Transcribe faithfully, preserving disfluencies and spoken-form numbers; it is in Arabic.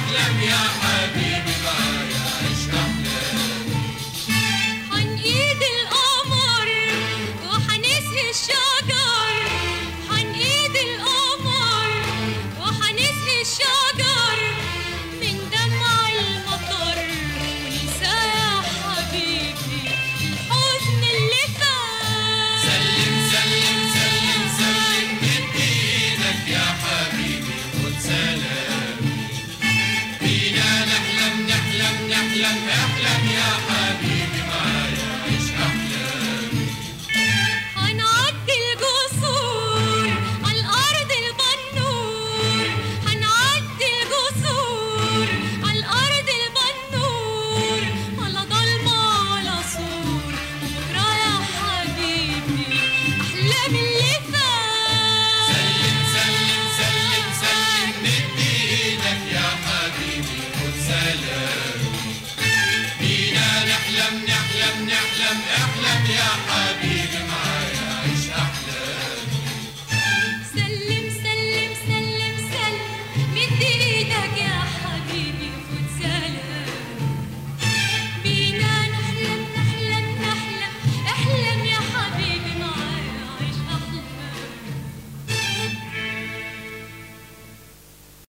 احلم يا حبيبي معايا عيش احلامي. حنقيد القمر وحنسقي الشجر، حنقيد القمر وحنسقي الشجر من دمع المطر، وننسى يا حبيبي الحزن اللي فات. سلم سلم سلم سلم من ايدك يا حبيبي خد سلامي. بينا نحلم نحلم نحلم احلم يا حبيبي.